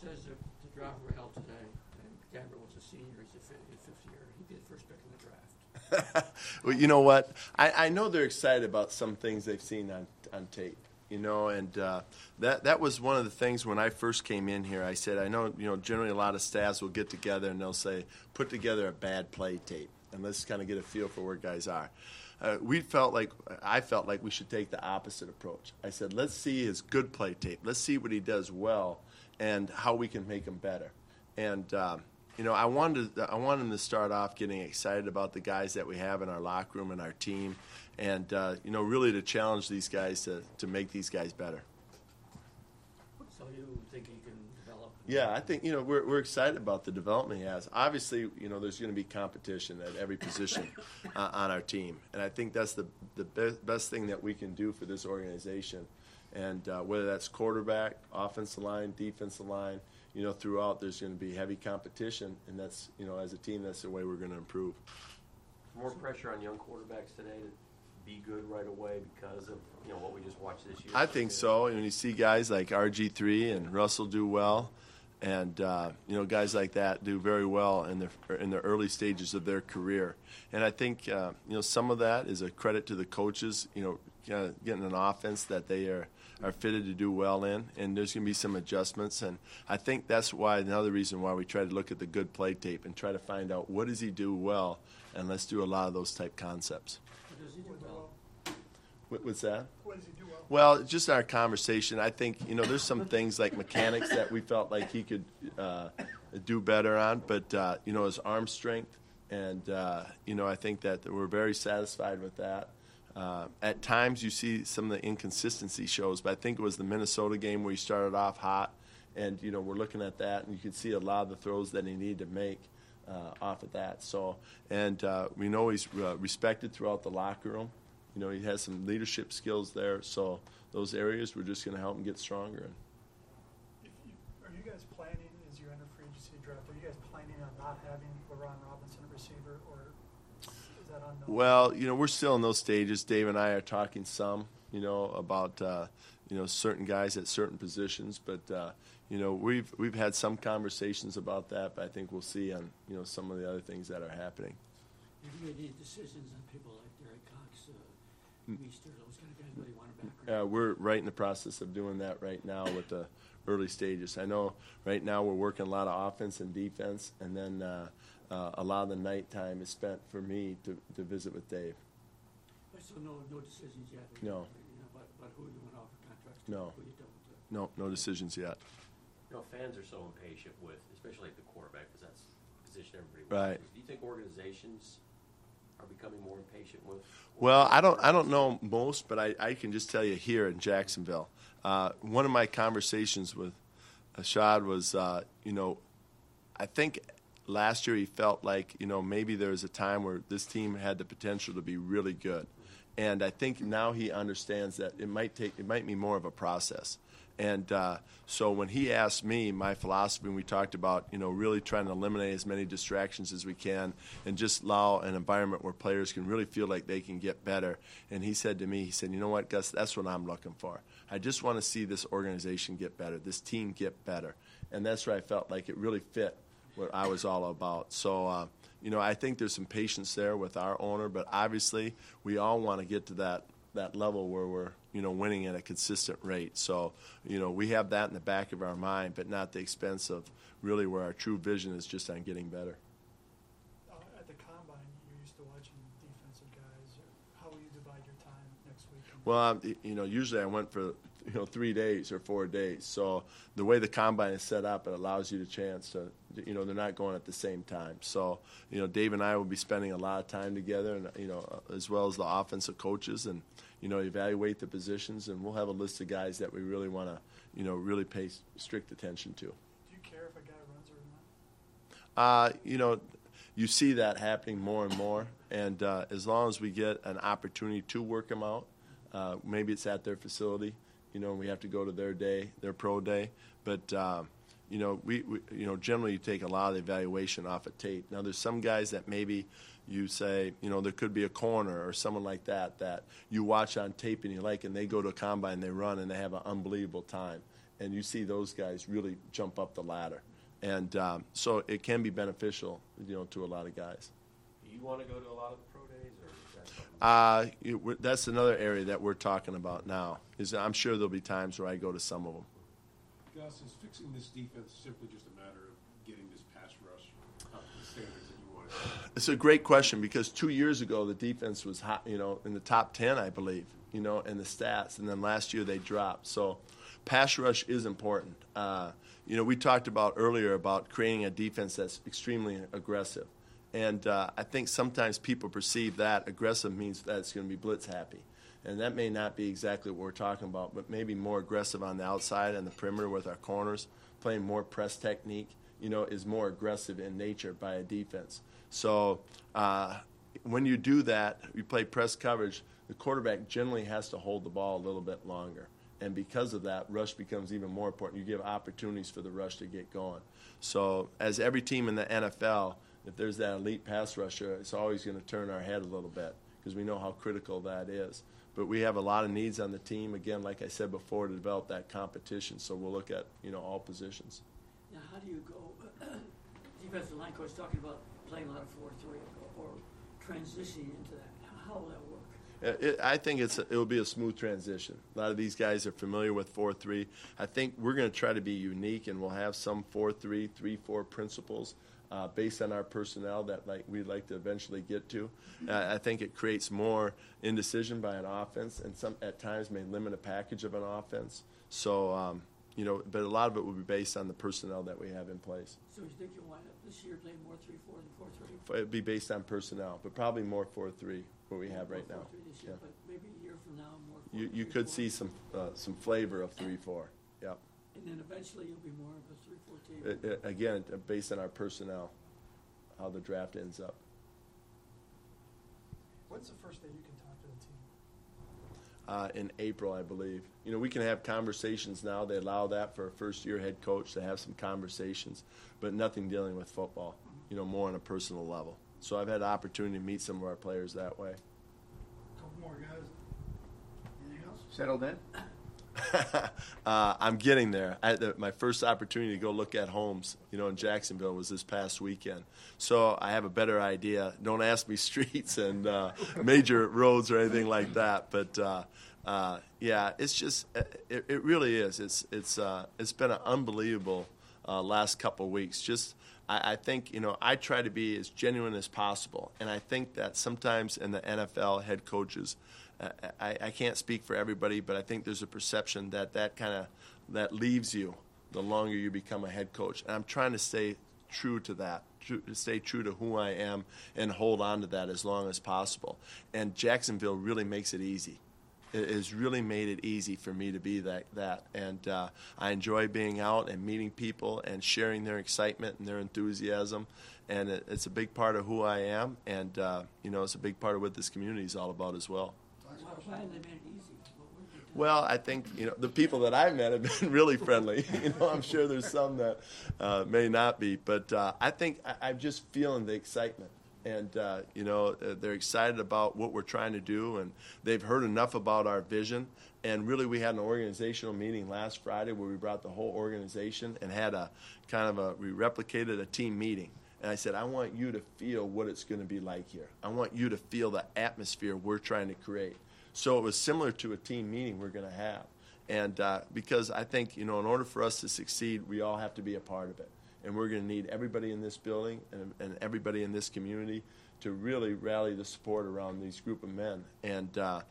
says that the draft were held today, and Gabriel was a senior. He's a fifth year. He'd be the first pick in the draft. Well, you know what? I know they're excited about some things they've seen on tape. And that was one of the things when I first came in here. I said, I know, generally a lot of staffs will get together and they'll say, put together a bad play tape, and let's kind of get a feel for where guys are. I felt like we should take the opposite approach. I said, let's see his good play tape. Let's see what he does well and how we can make him better. And I wanted him to start off getting excited about the guys that we have in our locker room and our team, and really to challenge these guys to make these guys better. So you think he can develop? Yeah, I think we're excited about the development he has. Obviously, there's going to be competition at every position on our team, and I think that's the best thing that we can do for this organization. And whether that's quarterback, offensive line, defensive line, throughout there's going to be heavy competition, and that's as a team that's the way we're going to improve. More pressure on young quarterbacks today to be good right away because of what we just watched this year. I think so. When you see guys like RG3 and Russell do well, and guys like that do very well in the early stages of their career, and I think some of that is a credit to the coaches. Getting an offense that they are fitted to do well in, and there's going to be some adjustments, and I think that's another reason why we try to look at the good play tape and try to find out what does he do well, and let's do a lot of those type concepts. What does he do well? What's that? What does he do well? Well, just our conversation, I think, there's some things like mechanics that we felt like he could do better on, but, his arm strength, and, I think that we're very satisfied with that. At times you see some of the inconsistency shows, but I think it was the Minnesota game where he started off hot, and, we're looking at that, and you could see a lot of the throws that he needed to make off of that. So, and we know he's respected throughout the locker room. He has some leadership skills there, so those areas we're just going to help him get stronger in. Are you guys planning, as you enter free agency draft, are you guys planning on not having LaRon Robinson at receiver, or is that unknown? Well, we're still in those stages. Dave and I are talking some, about certain guys at certain positions, but we've had some conversations about that. But I think we'll see on some of the other things that are happening. You made any decisions on people like Derek Cox, Meester, those kind of guys, whether you want to back or We're right in the process of doing that right now with the early stages. I know right now we're working a lot of offense and defense, and then a lot of the night time is spent for me to visit with Dave. So no decisions yet? No. About who you want to offer contracts to? No. Who you don't? No decisions yet. Fans are so impatient with, especially like the quarterback, because that's the position everybody Right. wants. Do you think organizations are becoming more impatient with? Well, I don't know most, but I can just tell you here in Jacksonville, one of my conversations with Ashad was, I think last year he felt like, maybe there was a time where this team had the potential to be really good. And I think now he understands that it might be more of a process. And so when he asked me my philosophy, and we talked about, really trying to eliminate as many distractions as we can and just allow an environment where players can really feel like they can get better. And he said to me, you know what, Gus, that's what I'm looking for. I just want to see this organization get better, this team get better. And that's where I felt like it really fit what I was all about. So, I think there's some patience there with our owner, but obviously we all want to get to that level where we're, winning at a consistent rate. So, we have that in the back of our mind, but not the expense of really where our true vision is just on getting better. At the combine, you're used to watching defensive guys. How will you divide your time next week? Well, usually I went for 3 days or 4 days. So the way the combine is set up, it allows you the chance to, they're not going at the same time. So, Dave and I will be spending a lot of time together, and as well as the offensive coaches, and evaluate the positions, and we'll have a list of guys that we really want to, really pay strict attention to. Do you care if a guy runs or not? You see that happening more and more, and as long as we get an opportunity to work them out, maybe it's at their facility. We have to go to their pro day. But, we generally you take a lot of the evaluation off of tape. Now, there's some guys that maybe you say, there could be a corner or someone like that you watch on tape and you like, and they go to a combine, they run, and they have an unbelievable time. and you see those guys really jump up the ladder. And so it can be beneficial, to a lot of guys. Do you want to go to a lot of the pro days, or is that something? That's another area that we're talking about now. Is I'm sure there'll be times where I go to some of them. Gus, is fixing this defense simply just a matter of getting this pass rush up to the standards that you want? It's a great question because 2 years ago the defense was hot, in the top 10, I believe, in the stats, and then last year they dropped. So pass rush is important. We talked about earlier about creating a defense that's extremely aggressive. And I think sometimes people perceive that aggressive means that it's going to be blitz happy. And that may not be exactly what we're talking about, but maybe more aggressive on the outside and the perimeter with our corners, playing more press technique, is more aggressive in nature by a defense. So when you do that, you play press coverage, the quarterback generally has to hold the ball a little bit longer. And because of that, rush becomes even more important. You give opportunities for the rush to get going. So as every team in the NFL, if there's that elite pass rusher, it's always going to turn our head a little bit because we know how critical that is. But we have a lot of needs on the team, again, like I said before, to develop that competition. So we'll look at, all positions. Now, how do you go, defensive line coach talking about playing a lot of 4-3 or transitioning into that? How will that work? I think it'll be a smooth transition. A lot of these guys are familiar with 4-3. I think we're going to try to be unique, and we'll have some 4-3, 3-4 principles based on our personnel that we'd like to eventually get to. I think it creates more indecision by an offense, and some at times may limit a package of an offense. So, but a lot of it will be based on the personnel that we have in place. So you think you'll wind up this year playing more 3-4 than 4-3? It'd be based on personnel, but probably more 4-3 what we have right now. 4-3 this year, Yeah. but maybe a year from now more 4-3. You could see some flavor of 3-4. Yep. And then eventually you'll be more of a 3-4 team. Again, based on our personnel, how the draft ends up. When's the first day you can talk to the team? In April, I believe. We can have conversations now. They allow that for a first-year head coach to have some conversations, but nothing dealing with football, more on a personal level. So I've had the opportunity to meet some of our players that way. Couple more guys. Anything else? Settled in? I'm getting there. My first opportunity to go look at homes, in Jacksonville was this past weekend. So I have a better idea. Don't ask me streets and major roads or anything like that. But yeah, it's just it really is. It's been an unbelievable last couple of weeks. I think I try to be as genuine as possible, and I think that sometimes in the NFL, head coaches. I can't speak for everybody, but I think there's a perception that leaves you the longer you become a head coach. And I'm trying to stay true to that, to stay true to who I am and hold on to that as long as possible. And Jacksonville really makes it easy. It has really made it easy for me to be that. And I enjoy being out and meeting people and sharing their excitement and their enthusiasm. And it's a big part of who I am. And, it's a big part of what this community is all about as well. Why have they made it easy? Well, I think the people that I've met have been really friendly. I'm sure there's some that may not be, but I think I'm just feeling the excitement, and they're excited about what we're trying to do, and they've heard enough about our vision. And really, we had an organizational meeting last Friday where we brought the whole organization and had we replicated a team meeting. And I said, I want you to feel what it's going to be like here. I want you to feel the atmosphere we're trying to create. So it was similar to a team meeting we're going to have. And because I think, in order for us to succeed, we all have to be a part of it. And we're going to need everybody in this building and everybody in this community to really rally the support around these group of men. And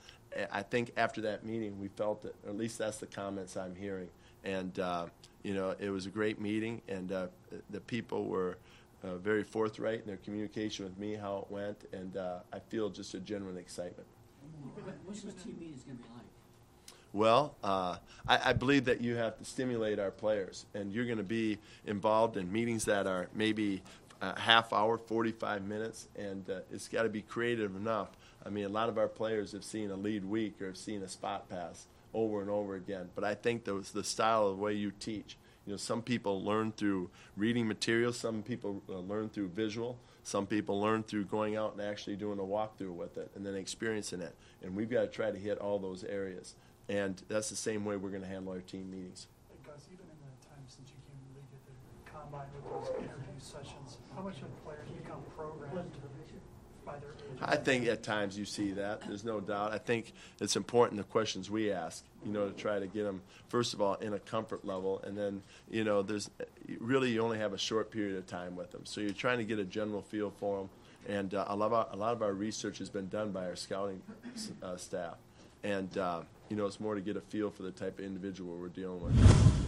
I think after that meeting, we felt that, or at least that's the comments I'm hearing. And, it was a great meeting, and the people were very forthright in their communication with me, how it went, and I feel just a genuine excitement. What's this team meeting going to be like? Well, I believe that you have to stimulate our players, and you're going to be involved in meetings that are maybe a half hour, 45 minutes, and it's got to be creative enough. I mean, a lot of our players have seen a lead week or have seen a spot pass over and over again, but I think the style of the way you teach. Some people learn through reading material, some people learn through visual, some people learn through going out and actually doing a walkthrough with it and then experiencing it. And we've got to try to hit all those areas. And that's the same way we're going to handle our team meetings. Gus, time since you came to the league at the combine with those interview sessions. How much have players become programmed by their agents? I think at times you see that. There's no doubt. I think it's important the questions we ask, to try to get them, first of all, in a comfort level. And then, there's really you only have a short period of time with them. So you're trying to get a general feel for them. And a lot of our research has been done by our scouting staff. And, it's more to get a feel for the type of individual we're dealing with.